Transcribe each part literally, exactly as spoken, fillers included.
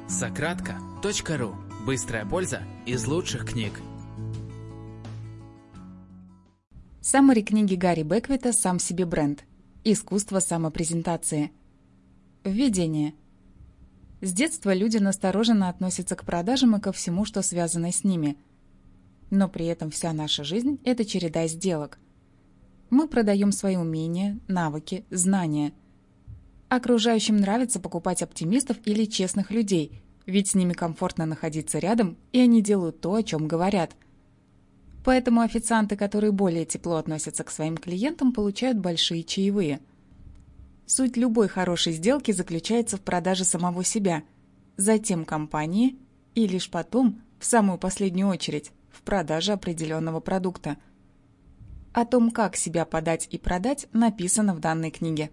Сократка точка ру. Быстрая польза из лучших книг. Саммари книги Гарри Беквита «Сам себе бренд. Искусство самопрезентации». Введение. С детства люди настороженно относятся к продажам и ко всему, что связано с ними. Но при этом вся наша жизнь – это череда сделок. Мы продаем свои умения, навыки, знания. Окружающим нравится покупать оптимистов или честных людей, ведь с ними комфортно находиться рядом, и они делают то, о чем говорят. Поэтому официанты, которые более тепло относятся к своим клиентам, получают большие чаевые. Суть любой хорошей сделки заключается в продаже самого себя, затем компании и лишь потом, в самую последнюю очередь, в продаже определенного продукта. О том, как себя подать и продать, написано в данной книге.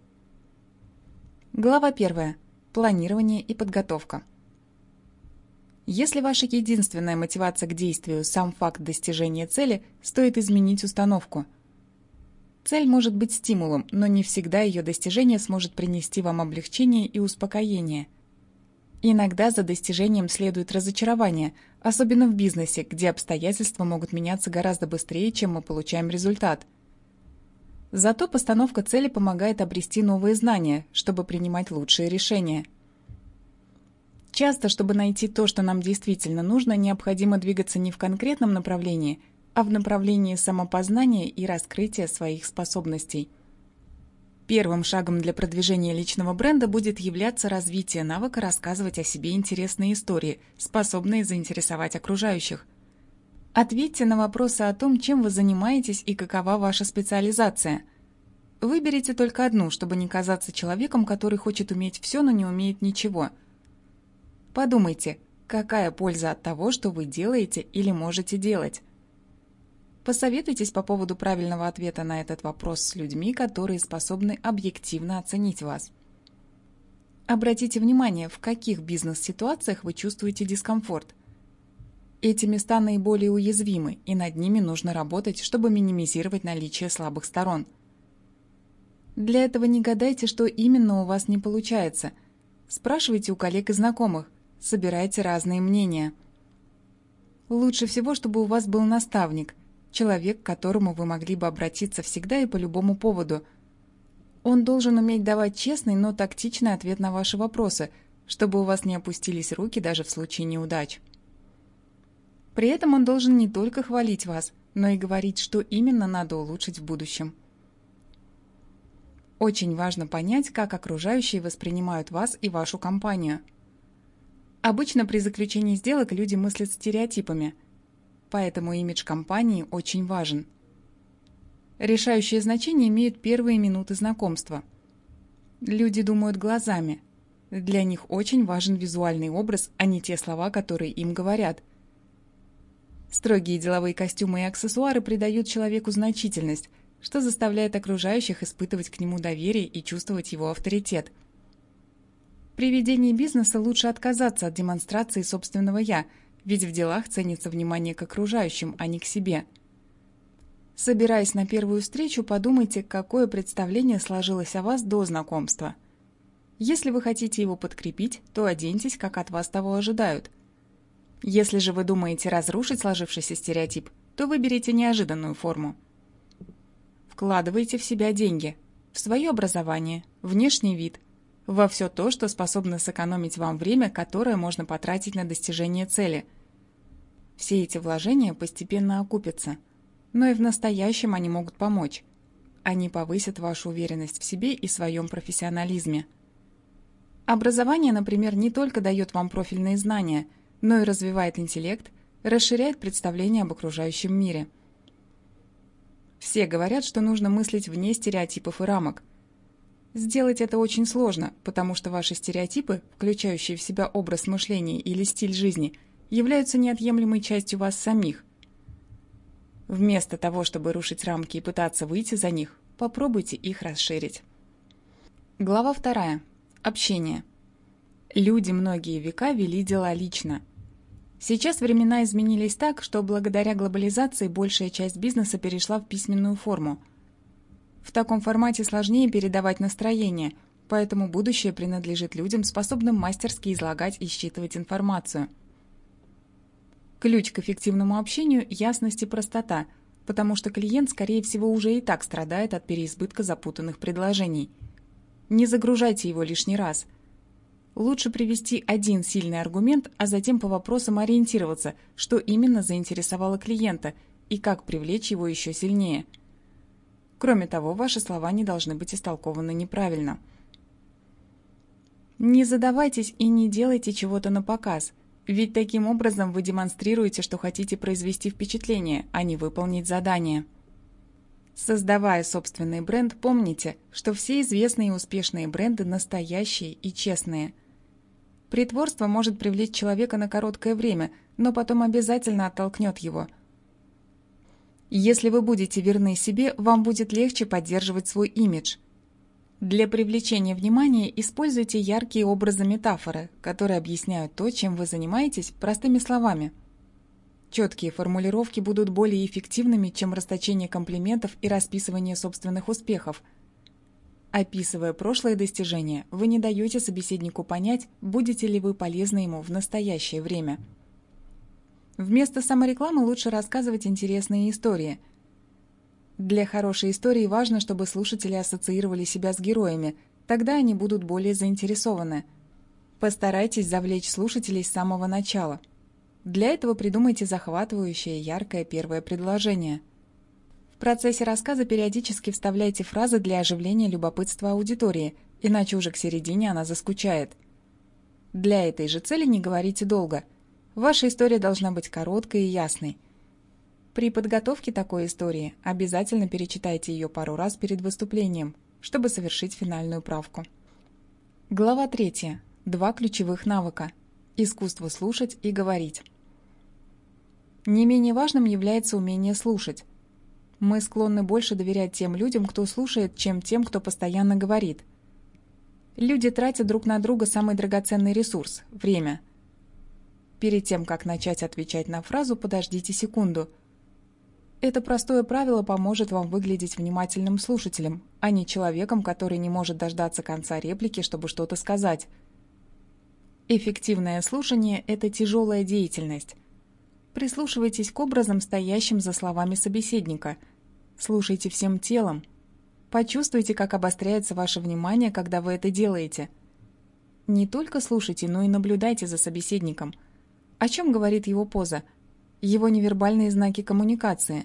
Глава первая. Планирование и подготовка. Если ваша единственная мотивация к действию – сам факт достижения цели, стоит изменить установку. Цель может быть стимулом, но не всегда ее достижение сможет принести вам облегчение и успокоение. Иногда за достижением следует разочарование, особенно в бизнесе, где обстоятельства могут меняться гораздо быстрее, чем мы получаем результат. Зато постановка цели помогает обрести новые знания, чтобы принимать лучшие решения. Часто, чтобы найти то, что нам действительно нужно, необходимо двигаться не в конкретном направлении, а в направлении самопознания и раскрытия своих способностей. Первым шагом для продвижения личного бренда будет являться развитие навыка рассказывать о себе интересные истории, способные заинтересовать окружающих. Ответьте на вопросы о том, чем вы занимаетесь и какова ваша специализация. Выберите только одну, чтобы не казаться человеком, который хочет уметь все, но не умеет ничего. Подумайте, какая польза от того, что вы делаете или можете делать. Посоветуйтесь по поводу правильного ответа на этот вопрос с людьми, которые способны объективно оценить вас. Обратите внимание, в каких бизнес-ситуациях вы чувствуете дискомфорт. Эти места наиболее уязвимы, и над ними нужно работать, чтобы минимизировать наличие слабых сторон. Для этого не гадайте, что именно у вас не получается. Спрашивайте у коллег и знакомых, собирайте разные мнения. Лучше всего, чтобы у вас был наставник, человек, к которому вы могли бы обратиться всегда и по любому поводу. Он должен уметь давать честный, но тактичный ответ на ваши вопросы, чтобы у вас не опустились руки даже в случае неудач. При этом он должен не только хвалить вас, но и говорить, что именно надо улучшить в будущем. Очень важно понять, как окружающие воспринимают вас и вашу компанию. Обычно при заключении сделок люди мыслят стереотипами, поэтому имидж компании очень важен. Решающее значение имеют первые минуты знакомства. Люди думают глазами. Для них очень важен визуальный образ, а не те слова, которые им говорят. Строгие деловые костюмы и аксессуары придают человеку значительность, что заставляет окружающих испытывать к нему доверие и чувствовать его авторитет. При ведении бизнеса лучше отказаться от демонстрации собственного «я», ведь в делах ценится внимание к окружающим, а не к себе. Собираясь на первую встречу, подумайте, какое представление сложилось о вас до знакомства. Если вы хотите его подкрепить, то оденьтесь, как от вас того ожидают. Если же вы думаете разрушить сложившийся стереотип, то выберите неожиданную форму. Вкладывайте в себя деньги, в свое образование, внешний вид, во все то, что способно сэкономить вам время, которое можно потратить на достижение цели. Все эти вложения постепенно окупятся, но и в настоящем они могут помочь. Они повысят вашу уверенность в себе и своем профессионализме. Образование, например, не только дает вам профильные знания, но и развивает интеллект, расширяет представление об окружающем мире. Все говорят, что нужно мыслить вне стереотипов и рамок. Сделать это очень сложно, потому что ваши стереотипы, включающие в себя образ мышления или стиль жизни, являются неотъемлемой частью вас самих. Вместо того, чтобы рушить рамки и пытаться выйти за них, попробуйте их расширить. Глава вторая. Общение. Люди многие века вели дела лично. Сейчас времена изменились так, что благодаря глобализации большая часть бизнеса перешла в письменную форму. В таком формате сложнее передавать настроение, поэтому будущее принадлежит людям, способным мастерски излагать и считывать информацию. Ключ к эффективному общению – ясность и простота, потому что клиент, скорее всего, уже и так страдает от переизбытка запутанных предложений. Не загружайте его лишний раз. Лучше привести один сильный аргумент, а затем по вопросам ориентироваться, что именно заинтересовало клиента и как привлечь его еще сильнее. Кроме того, ваши слова не должны быть истолкованы неправильно. Не задавайтесь и не делайте чего-то напоказ, ведь таким образом вы демонстрируете, что хотите произвести впечатление, а не выполнить задание. Создавая собственный бренд, помните, что все известные и успешные бренды настоящие и честные. Притворство может привлечь человека на короткое время, но потом обязательно оттолкнет его. Если вы будете верны себе, вам будет легче поддерживать свой имидж. Для привлечения внимания используйте яркие образы метафоры, которые объясняют то, чем вы занимаетесь, простыми словами. Четкие формулировки будут более эффективными, чем расточение комплиментов и расписывание собственных успехов. Описывая прошлые достижения, вы не даете собеседнику понять, будете ли вы полезны ему в настоящее время. Вместо саморекламы лучше рассказывать интересные истории. Для хорошей истории важно, чтобы слушатели ассоциировали себя с героями, тогда они будут более заинтересованы. Постарайтесь завлечь слушателей с самого начала. Для этого придумайте захватывающее, яркое первое предложение. В процессе рассказа периодически вставляйте фразы для оживления любопытства аудитории, иначе уже к середине она заскучает. Для этой же цели не говорите долго. Ваша история должна быть короткой и ясной. При подготовке такой истории обязательно перечитайте ее пару раз перед выступлением, чтобы совершить финальную правку. Глава третья. Два ключевых навыка. Искусство слушать и говорить. Не менее важным является умение слушать. Мы склонны больше доверять тем людям, кто слушает, чем тем, кто постоянно говорит. Люди тратят друг на друга самый драгоценный ресурс – время. Перед тем, как начать отвечать на фразу, подождите секунду. Это простое правило поможет вам выглядеть внимательным слушателем, а не человеком, который не может дождаться конца реплики, чтобы что-то сказать. Эффективное слушание – это тяжелая деятельность. Прислушивайтесь к образам, стоящим за словами собеседника. Слушайте всем телом. Почувствуйте, как обостряется ваше внимание, когда вы это делаете. Не только слушайте, но и наблюдайте за собеседником. О чем говорит его поза? Его невербальные знаки коммуникации.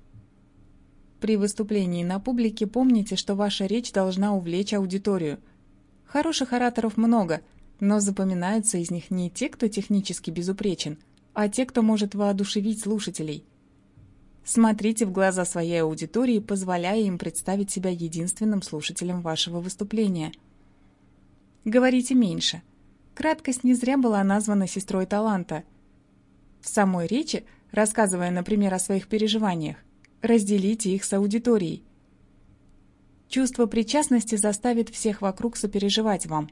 При выступлении на публике помните, что ваша речь должна увлечь аудиторию. Хороших ораторов много, но запоминаются из них не те, кто технически безупречен, а те, кто может воодушевить слушателей. Смотрите в глаза своей аудитории, позволяя им представить себя единственным слушателем вашего выступления. Говорите меньше. Краткость не зря была названа сестрой таланта. В самой речи, рассказывая, например, о своих переживаниях, разделите их с аудиторией. Чувство причастности заставит всех вокруг сопереживать вам.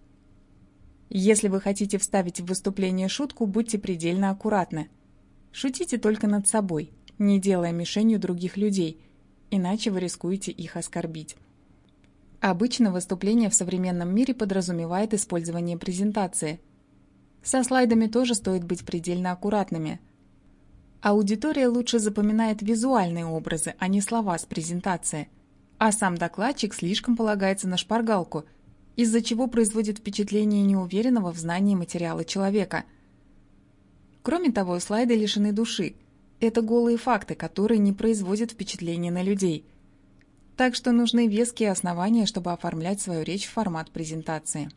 Если вы хотите вставить в выступление шутку, будьте предельно аккуратны. Шутите только над собой, не делая мишенью других людей, иначе вы рискуете их оскорбить. Обычно выступление в современном мире подразумевает использование презентации. Со слайдами тоже стоит быть предельно аккуратными. Аудитория лучше запоминает визуальные образы, а не слова с презентации, а сам докладчик слишком полагается на шпаргалку, из-за чего производит впечатление неуверенного в знании материала человека. Кроме того, слайды лишены души. Это голые факты, которые не производят впечатления на людей. Так что нужны веские основания, чтобы оформлять свою речь в формат презентации.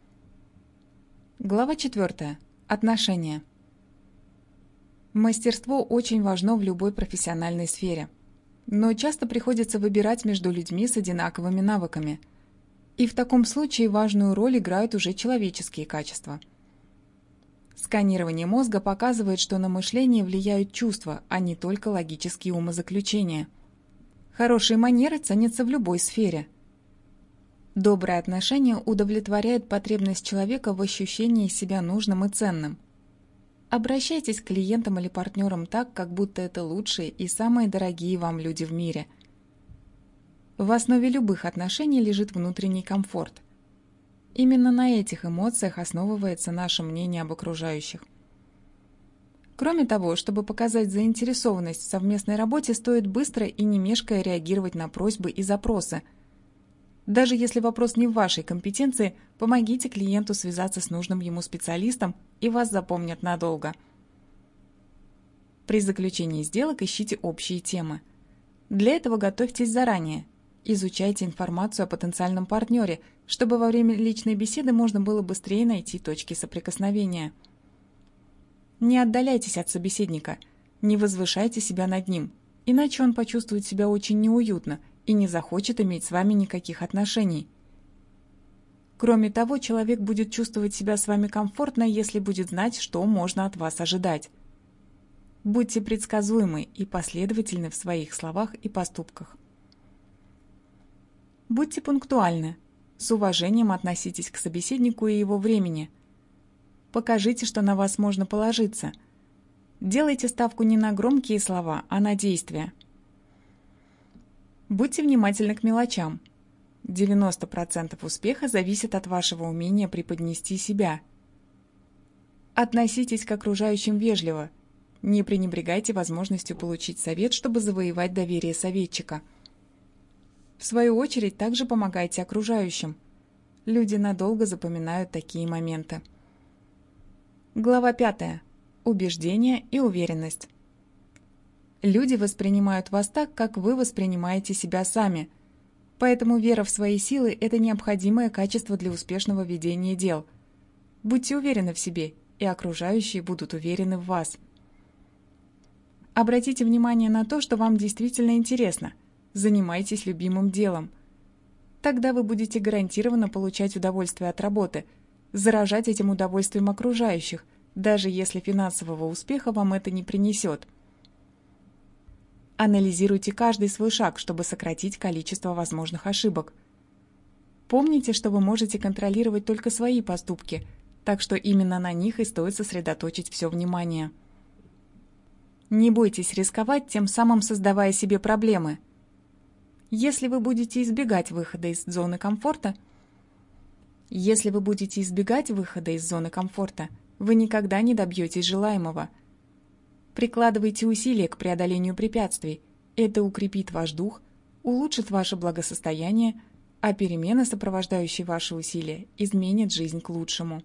Глава четвертая. Отношения. Мастерство очень важно в любой профессиональной сфере. Но часто приходится выбирать между людьми с одинаковыми навыками. И в таком случае важную роль играют уже человеческие качества. Сканирование мозга показывает, что на мышление влияют чувства, а не только логические умозаключения. Хорошие манеры ценятся в любой сфере. Доброе отношение удовлетворяет потребность человека в ощущении себя нужным и ценным. Обращайтесь к клиентам или партнерам так, как будто это лучшие и самые дорогие вам люди в мире. В основе любых отношений лежит внутренний комфорт. Именно на этих эмоциях основывается наше мнение об окружающих. Кроме того, чтобы показать заинтересованность в совместной работе, стоит быстро и не мешкая реагировать на просьбы и запросы. Даже если вопрос не в вашей компетенции, помогите клиенту связаться с нужным ему специалистом, и вас запомнят надолго. При заключении сделок ищите общие темы. Для этого готовьтесь заранее. Изучайте информацию о потенциальном партнере, чтобы во время личной беседы можно было быстрее найти точки соприкосновения. Не отдаляйтесь от собеседника, не возвышайте себя над ним, иначе он почувствует себя очень неуютно и не захочет иметь с вами никаких отношений. Кроме того, человек будет чувствовать себя с вами комфортно, если будет знать, что можно от вас ожидать. Будьте предсказуемы и последовательны в своих словах и поступках. Будьте пунктуальны, с уважением относитесь к собеседнику и его времени. Покажите, что на вас можно положиться. Делайте ставку не на громкие слова, а на действия. Будьте внимательны к мелочам. девяносто процентов успеха зависит от вашего умения преподнести себя. Относитесь к окружающим вежливо. Не пренебрегайте возможностью получить совет, чтобы завоевать доверие советчика. В свою очередь, также помогайте окружающим. Люди надолго запоминают такие моменты. Глава пятая. Убеждение и уверенность. Люди воспринимают вас так, как вы воспринимаете себя сами. Поэтому вера в свои силы – это необходимое качество для успешного ведения дел. Будьте уверены в себе, и окружающие будут уверены в вас. Обратите внимание на то, что вам действительно интересно. Занимайтесь любимым делом. Тогда вы будете гарантированно получать удовольствие от работы, заражать этим удовольствием окружающих, даже если финансового успеха вам это не принесет. Анализируйте каждый свой шаг, чтобы сократить количество возможных ошибок. Помните, что вы можете контролировать только свои поступки, так что именно на них и стоит сосредоточить все внимание. Не бойтесь рисковать, тем самым создавая себе проблемы. Если вы будете избегать выхода из зоны комфорта, Если вы будете избегать выхода из зоны комфорта, вы никогда не добьетесь желаемого. Прикладывайте усилия к преодолению препятствий. Это укрепит ваш дух, улучшит ваше благосостояние, а перемены, сопровождающие ваши усилия, изменят жизнь к лучшему.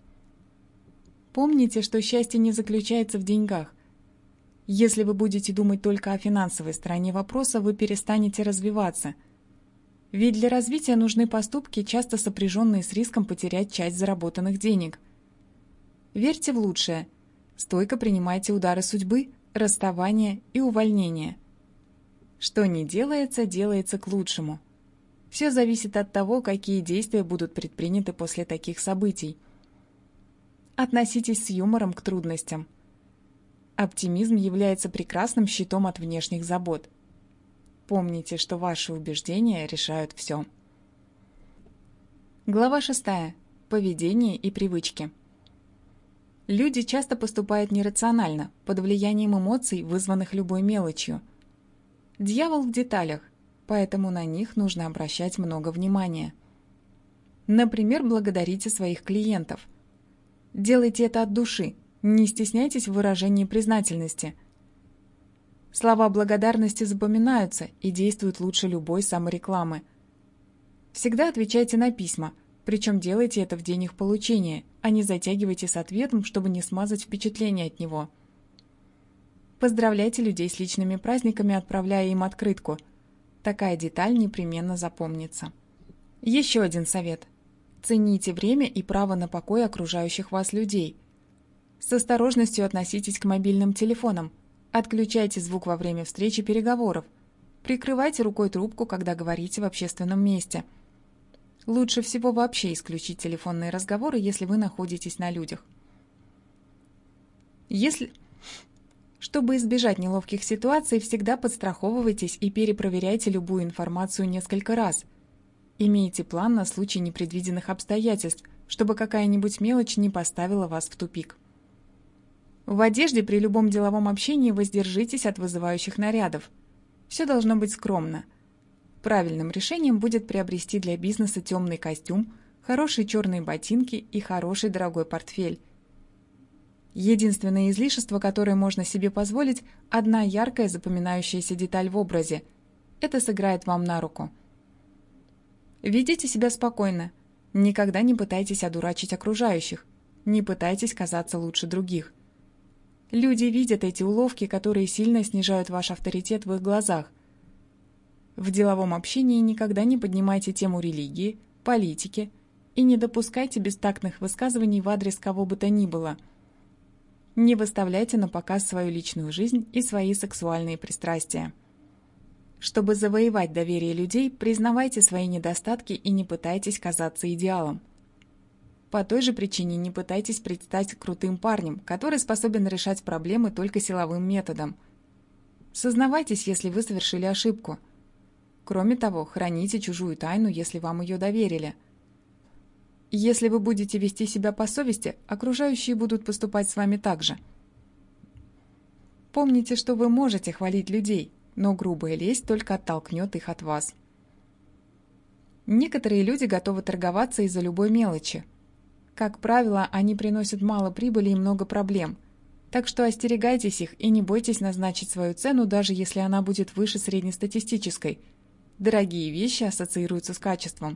Помните, что счастье не заключается в деньгах. Если вы будете думать только о финансовой стороне вопроса, вы перестанете развиваться. Ведь для развития нужны поступки, часто сопряженные с риском потерять часть заработанных денег. Верьте в лучшее. Стойко принимайте удары судьбы, расставания и увольнения. Что не делается, делается к лучшему. Все зависит от того, какие действия будут предприняты после таких событий. Относитесь с юмором к трудностям. Оптимизм является прекрасным щитом от внешних забот. Помните, что ваши убеждения решают все. Глава шестая. Поведение и привычки. Люди часто поступают нерационально, под влиянием эмоций, вызванных любой мелочью. Дьявол в деталях, поэтому на них нужно обращать много внимания. Например, благодарите своих клиентов. Делайте это от души, не стесняйтесь в выражении признательности. Слова благодарности запоминаются и действуют лучше любой саморекламы. Всегда отвечайте на письма, причем делайте это в день их получения, а не затягивайте с ответом, чтобы не смазать впечатление от него. Поздравляйте людей с личными праздниками, отправляя им открытку. Такая деталь непременно запомнится. Еще один совет. Цените время и право на покой окружающих вас людей. С осторожностью относитесь к мобильным телефонам. Отключайте звук во время встреч и переговоров. Прикрывайте рукой трубку, когда говорите в общественном месте. Лучше всего вообще исключить телефонные разговоры, если вы находитесь на людях. Если... Чтобы избежать неловких ситуаций, всегда подстраховывайтесь и перепроверяйте любую информацию несколько раз. Имейте план на случай непредвиденных обстоятельств, чтобы какая-нибудь мелочь не поставила вас в тупик. В одежде при любом деловом общении воздержитесь от вызывающих нарядов. Все должно быть скромно. Правильным решением будет приобрести для бизнеса темный костюм, хорошие черные ботинки и хороший дорогой портфель. Единственное излишество, которое можно себе позволить – одна яркая запоминающаяся деталь в образе. Это сыграет вам на руку. Ведите себя спокойно. Никогда не пытайтесь одурачить окружающих. Не пытайтесь казаться лучше других. Люди видят эти уловки, которые сильно снижают ваш авторитет в их глазах. В деловом общении никогда не поднимайте тему религии, политики и не допускайте бестактных высказываний в адрес кого бы то ни было. Не выставляйте на показ свою личную жизнь и свои сексуальные пристрастия. Чтобы завоевать доверие людей, признавайте свои недостатки и не пытайтесь казаться идеалом. По той же причине не пытайтесь предстать крутым парнем, который способен решать проблемы только силовым методом. Сознавайтесь, если вы совершили ошибку. Кроме того, храните чужую тайну, если вам ее доверили. Если вы будете вести себя по совести, окружающие будут поступать с вами так же. Помните, что вы можете хвалить людей, но грубая лесть только оттолкнет их от вас. Некоторые люди готовы торговаться из-за любой мелочи. Как правило, они приносят мало прибыли и много проблем, так что остерегайтесь их и не бойтесь назначить свою цену, даже если она будет выше среднестатистической. Дорогие вещи ассоциируются с качеством.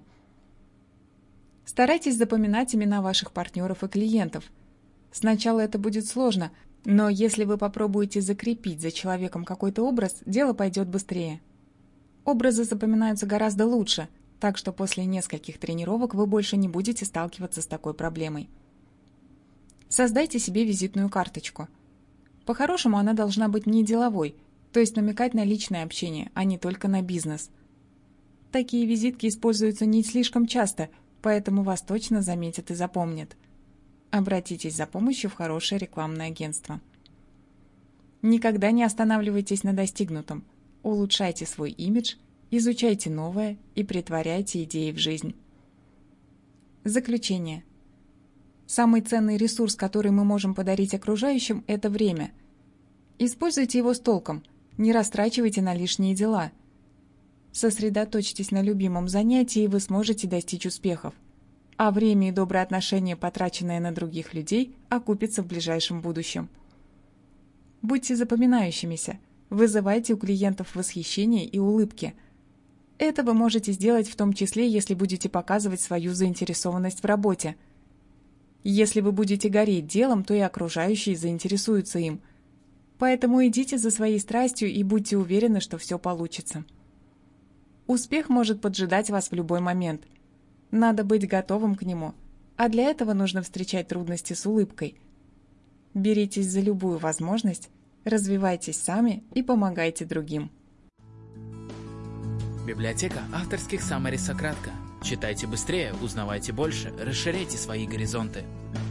Старайтесь запоминать имена ваших партнеров и клиентов. Сначала это будет сложно, но если вы попробуете закрепить за человеком какой-то образ, дело пойдет быстрее. Образы запоминаются гораздо лучше, так что после нескольких тренировок вы больше не будете сталкиваться с такой проблемой. Создайте себе визитную карточку. По-хорошему, она должна быть не деловой, то есть намекать на личное общение, а не только на бизнес. Такие визитки используются не слишком часто, поэтому вас точно заметят и запомнят. Обратитесь за помощью в хорошее рекламное агентство. Никогда не останавливайтесь на достигнутом. Улучшайте свой имидж, изучайте новое и претворяйте идеи в жизнь. Заключение. Самый ценный ресурс, который мы можем подарить окружающим, это время. Используйте его с толком, не растрачивайте на лишние дела. Сосредоточьтесь на любимом занятии, и вы сможете достичь успехов. А время и добрые отношения, потраченные на других людей, окупятся в ближайшем будущем. Будьте запоминающимися, вызывайте у клиентов восхищение и улыбки. Это вы можете сделать в том числе, если будете показывать свою заинтересованность в работе. Если вы будете гореть делом, то и окружающие заинтересуются им. Поэтому идите за своей страстью и будьте уверены, что все получится. Успех может поджидать вас в любой момент. Надо быть готовым к нему, а для этого нужно встречать трудности с улыбкой. Беритесь за любую возможность, развивайтесь сами и помогайте другим. Библиотека авторских саммари Сократка. Читайте быстрее, узнавайте больше, расширяйте свои горизонты.